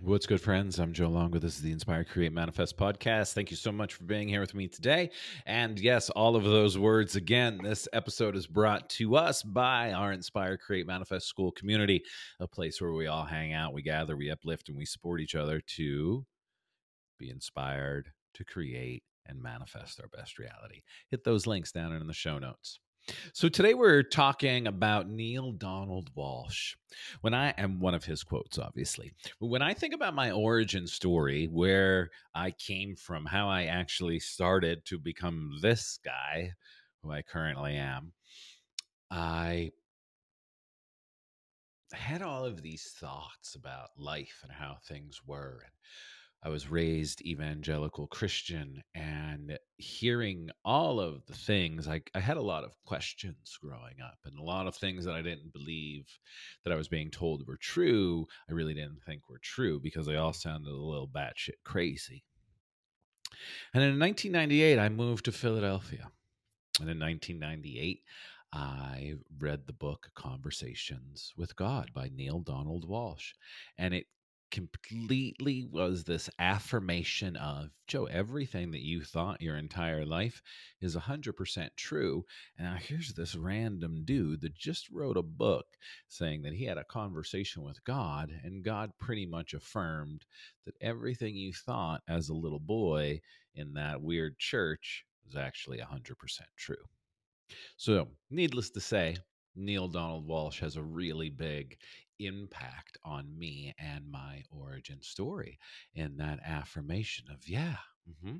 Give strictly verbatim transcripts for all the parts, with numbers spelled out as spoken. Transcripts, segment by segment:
What's good, friends? I'm Joe Longo. This is the Inspire, Create, Manifest podcast. Thank you so much for being here with me today. And yes, all of those words again. This episode is brought to us by our Inspire, Create, Manifest school community, a place where we all hang out, we gather, we uplift, and we support each other to be inspired, to create, and manifest our best reality. Hit those links down in the show notes. So today we're talking about Neale Donald Walsch. When I am one of his quotes, obviously. When I think about my origin story, where I came from, how I actually started to become this guy who I currently am, I had all of these thoughts about life and how things were. And I was raised evangelical Christian, and hearing all of the things, I, I had a lot of questions growing up, and a lot of things that I didn't believe that I was being told were true. I really didn't think were true because they all sounded a little batshit crazy. And in nineteen ninety-eight, I moved to Philadelphia. And in nineteen ninety-eight, I read the book Conversations with God by Neale Donald Walsch. And it completely was this affirmation of, Joe, everything that you thought your entire life is one hundred percent true. And now here's this random dude that just wrote a book saying that he had a conversation with God, and God pretty much affirmed that everything you thought as a little boy in that weird church was actually one hundred percent true. So, needless to say, Neale Donald Walsch has a really big impact on me and my origin story in that affirmation of, yeah, mm-hmm,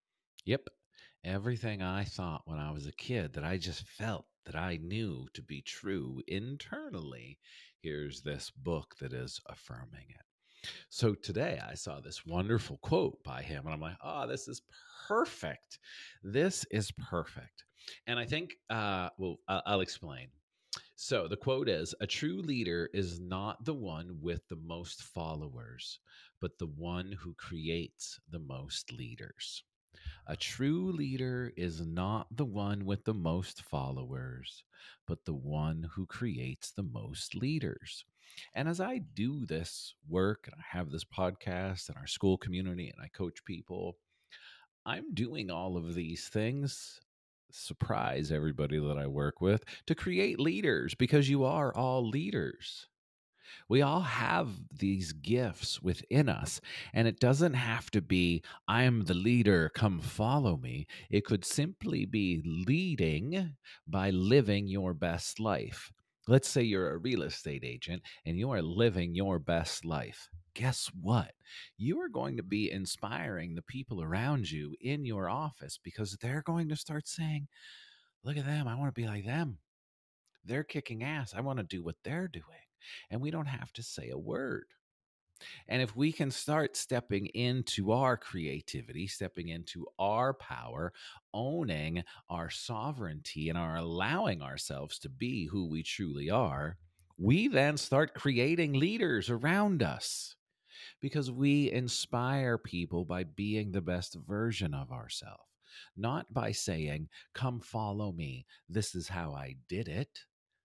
yep, everything I thought when I was a kid that I just felt that I knew to be true internally, here's this book that is affirming it. So today I saw this wonderful quote by him, and I'm like, oh, this is perfect. This is perfect. And I think, uh, well, I- I'll explain. So the quote is, a true leader is not the one with the most followers, but the one who creates the most leaders. A true leader is not the one with the most followers, but the one who creates the most leaders. And as I do this work and I have this podcast and our school community and I coach people, I'm doing all of these things. Surprise everybody that I work with to create leaders, because you are all leaders. We all have these gifts within us, and it doesn't have to be, I'm the leader, come follow me. It could simply be leading by living your best life. Let's say you're a real estate agent and you are living your best life. Guess what? You are going to be inspiring the people around you in your office, because they're going to start saying, look at them, I want to be like them. They're kicking ass. I want to do what they're doing. And we don't have to say a word. And if we can start stepping into our creativity, stepping into our power, owning our sovereignty, and are allowing ourselves to be who we truly are, we then start creating leaders around us, because we inspire people by being the best version of ourselves, not by saying, come follow me, this is how I did it,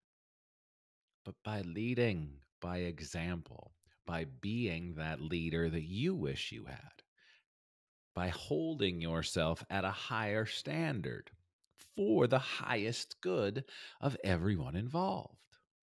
but by leading by example, by being that leader that you wish you had, by holding yourself at a higher standard for the highest good of everyone involved.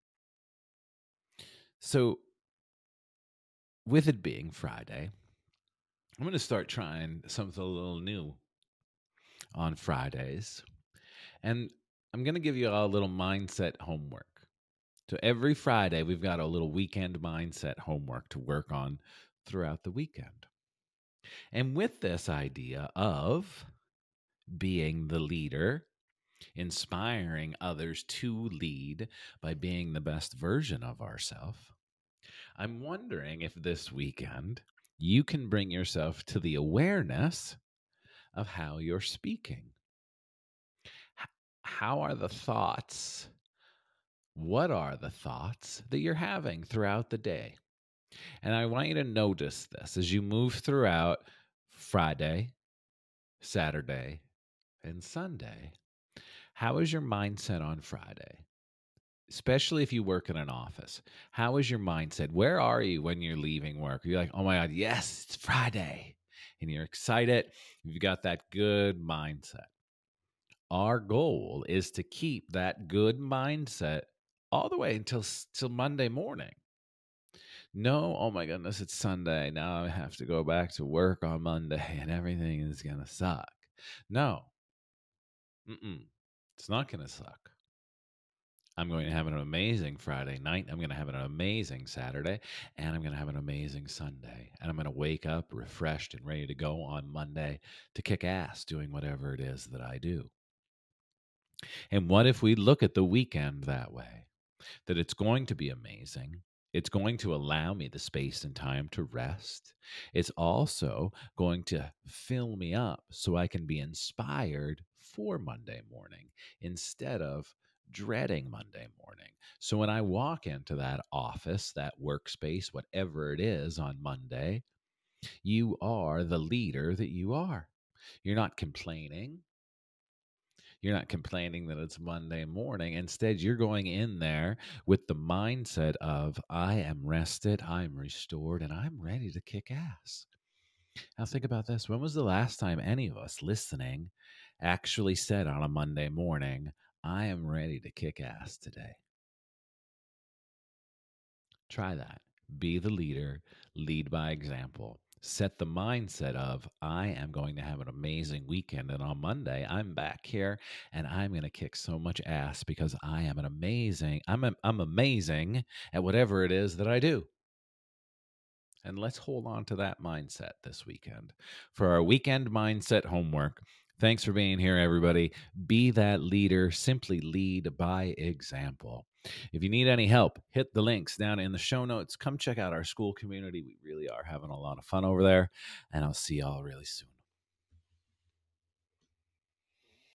So, with it being Friday, I'm going to start trying something a little new on Fridays. And I'm going to give you all a little mindset homework. So every Friday, we've got a little weekend mindset homework to work on throughout the weekend. And with this idea of being the leader, inspiring others to lead by being the best version of ourselves, I'm wondering if this weekend you can bring yourself to the awareness of how you're speaking. How are the thoughts? What are the thoughts that you're having throughout the day? And I want you to notice this as you move throughout Friday, Saturday, and Sunday. How is your mindset on Friday? especially if you work in an office. How is your mindset? Where are you when you're leaving work? Are you like, oh my God, yes, it's Friday. And you're excited. You've got that good mindset. Our goal is to keep that good mindset all the way until till Monday morning. No, oh my goodness, it's Sunday. Now I have to go back to work on Monday and everything is going to suck. No, mm-mm, it's not going to suck. I'm going to have an amazing Friday night. I'm going to have an amazing Saturday, and I'm going to have an amazing Sunday. And I'm going to wake up refreshed and ready to go on Monday to kick ass doing whatever it is that I do. And what if we look at the weekend that way? That it's going to be amazing. It's going to allow me the space and time to rest. It's also going to fill me up so I can be inspired for Monday morning instead of dreading Monday morning. So when I walk into that office, that workspace, whatever it is on Monday, you are the leader that you are. You're not complaining. You're not complaining that it's Monday morning. Instead, you're going in there with the mindset of, I am rested, I'm restored, and I'm ready to kick ass. Now, think about this. When was the last time any of us listening actually said on a Monday morning, I am ready to kick ass today? Try that. Be the leader, lead by example. Set the mindset of, I am going to have an amazing weekend. And on Monday, I'm back here and I'm going to kick so much ass because I am an amazing, I'm, a, I'm amazing at whatever it is that I do. And let's hold on to that mindset this weekend. For our weekend mindset homework, thanks for being here, everybody. Be that leader. Simply lead by example. If you need any help, hit the links down in the show notes. Come check out our school community. We really are having a lot of fun over there. And I'll see y'all really soon.